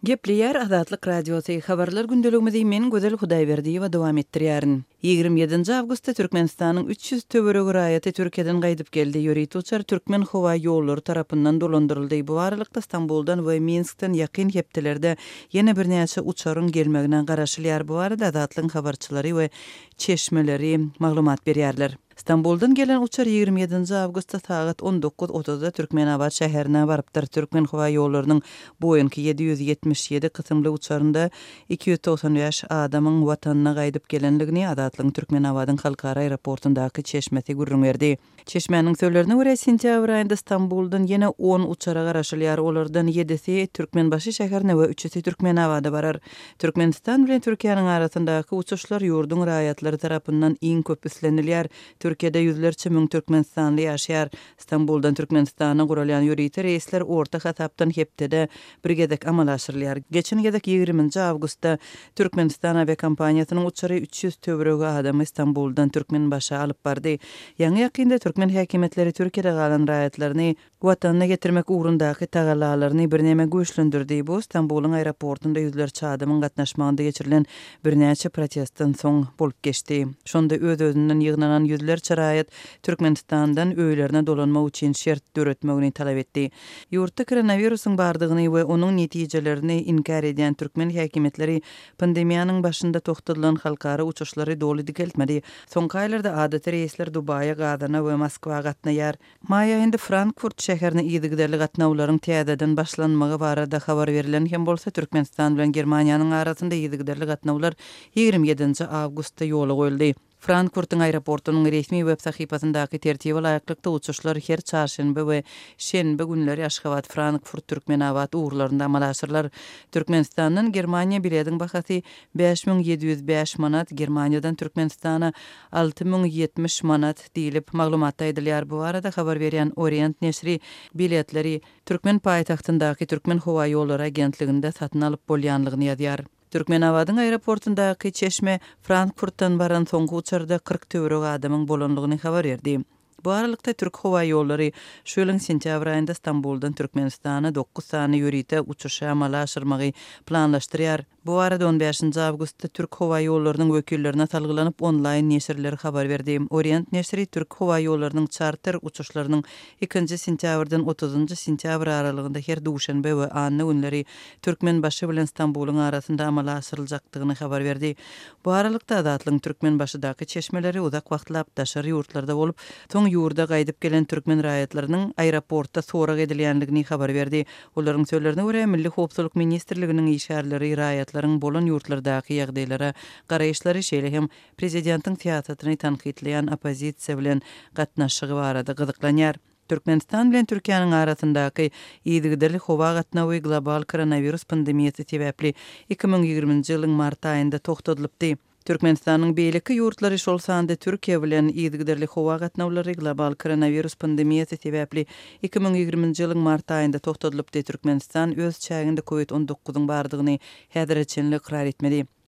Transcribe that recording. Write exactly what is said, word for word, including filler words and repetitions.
Gepliyer Azatlyk Radiosu habarlar gündeligimizi men Gözel Hudaýberdiýewa dowam etdirýärin. ýygrimi ýedinji awgustda Türkmenistanyň üç ýüz töwereg raýaty Türkiýeden gaýdyp geldi. Ýörit uçar Türkmen howa ýollary tarapyndan dolandyryldy. Bu aralykda Stamboldan we Minskden ýakyn hepdelerde ýene bir näçe uçaryň gelmegine garaşylýar. Bu arada Azatlyň habarçylary we çeşmeleri maglumat berýärler. Stamboldan gelen uçar ýygrimi ýedinji awgustda saat on dokuz otuzda Türkmenabad şäherine barypdyr. Türkmen howa ýollarynyň Boeing yedi yüz ýetmiş ýedi kysymly uçarynda iki yüz doksan beş adamyň watanyna gaýdyp gelenligini Azatlyň Türkmenabadyň halkara aeroportundaky çeşmesi gürrüň berdi. Çeşmenin sözlerine göre sentýabr aýynda Stamboldan ýene on uçara garaşylýar. Olardan yedisi Türkmenbaşy şäherine we üçüsi Türkmenabada barar. Türkmenistan bilen Türkiýanyň arasyndaky uçuşlar ýurdun raýatlary tarapyndan iň köp üstlenilýär. Türkiýede yüzlerçe müň Türkmenistanly ýaşaýar. Stamboldan Türkmenistana gurulýan ýöriti reisler orta hasapdan hepdede bir gezek amalaşyrylýar. Geçen gezek ýygrimi awgustda Türkmenistan aviakompaniýasynyň uçary üç ýüz töwereg adamy Stamboldan Türkmenbaşa alyp bardy. Ýa-ni ýakynda Türkmen häkimetleri Türkiýede galan raýatlaryny watanyna getirmek ugrundaky tagallalaryny bir näme güýçlendirdi. Bu Stambolun aeroportunda yüzlerçe adamyň gatnaşmagynda geçirilen bir näçe protestden soň bolup geçdi. Şonda öz-özünden ýygnanan yüzlerçe raýat Türkmenistandan öýlerine dolanmak üçin şert döretmegini talap etdi. Ýurtda koronawirusyň bardygyny we onuň netijelerini inkar edýän Türkmen häkimetleri pandemiýanyň başynda toktadylan halkara uçuşlary doly dikeltmedi. Soňky aýlarda adaty reisler Dubaýa, Gadana we Moskwa gatnaýar. Maýa indi Frankfurt şäherine ýygyderli gatnawlaryň täzeden başlanmagy barada habar berilen hem bolsa Türkmenistan bilen Germaniýanyň arasynda ýygyderli gatnawlar ýygrimi ýedinji awgustda ýola goýuldy. Frankfurtun aeroportunyň resmi web sahypasyndaky tertibe laýyklykda uçuşlar her çarşembe we şenbe günleri Aşgabat, Frankfurt, Türkmenabad uğurlarynda amalaşyrlar. Türkmenistanyň Germaniýa bilediň bahasy beş miň ýedi yüz beş manat, Germaniýadan Türkmenistana alty miň ýetmiş manat diýilip maglumatda edilýär. Bu arada habar berýän Orient neşri biletleri Türkmen paýtagtyndaky Türkmen howa ýollary agentliginde satyn alyp bolýanlygyny ýazýar. Türkmenabadyň aeroportundaky çeşme Frankfurtdan baran soňky uçarda kırk töwereg adamyň bolanlygyny habar berdi. Bu aralykda Türk howa ýollary şu ýylyň sentýabr aýynda Stamboldan Türkmenistana dokuz sany ýörite uçuşa amalaşdyrmagy planlaşdyrýar. Bu arada on beşinji awgustda Türk howa ýollarynyň wekillerine salgylanyp online neşirleri habar berdi. Orient neşri Türk howa ýollarynyň charter uçuşlarynyň ikinji sentýabrdan otuzunji sentýabr aralygynda her duşanbe we anny günleri Türkmenbaşy bilen Stambolun arasynda amalaşdyryljakdygyny habar berdi. Bu aralykda Azatlyň Türkmenbaşydaky çeşmeleri uzak wagtlap daşary ýurtlarda bolup, soň ýurda gaýdyp gelen Türkmen raýatlarynyň aeroportda sorak edilýänligini habar berdi. Olaryň sözlerine görä Milli Howpsuzlyk Ministrliginiň işgärleri raýatlaryň bolan ýurtlardaky ýagdaýlara garaýşlary şeýle hem prezidentiň siýasatyny tanqidleýän opozisiýa bilen gatnaşygy barada gyzyklanýar. Türkmenistan bilen Türkiýanyň arasyndaky ýygyderli howa gatnawy global koronawirus pandemiýasy sebäpli iki miň ýygrimiňji ýylyň mart aýynda toktadylypdy. Türkmenistanyň beýleki ýurtlary şol sanda Türkiýe bilen ýygyderli howa gatnawlary global koronawirus pandemiýasy sebäpli iki miň ýygrimiňji ýylyň mart aýynda toktadylypdy. Türkmenistan öz çäginde covid on dokuzyň bardygyny häzirçe ikrar etmedi.